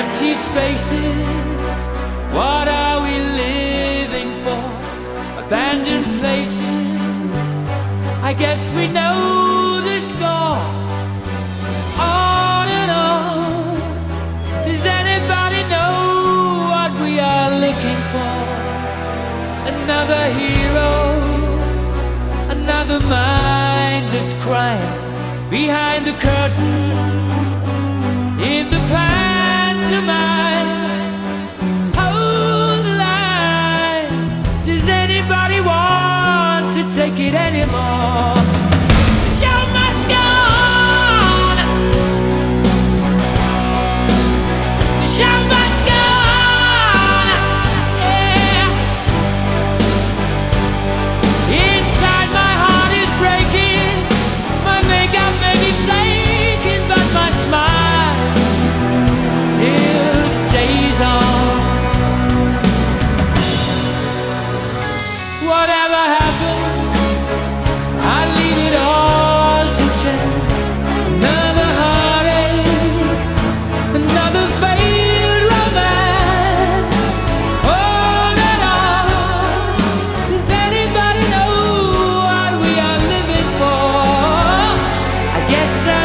empty spaces. What are we living for? Abandoned places. I guess we know the score. On and on. Does anybody know what we are looking for? Another hero, another mindless crime behind the curtain in the pantomime. Hold the line. Does anybody want to take it anymore? The show must go on. The show must go on. Yeah. Inside my heart is breaking. My makeup may be flaking, but my smile still stays on. Whatever happens, I leave it all to chance. Another heartache, another failed romance. On and on. Does anybody know what we are living for? I guess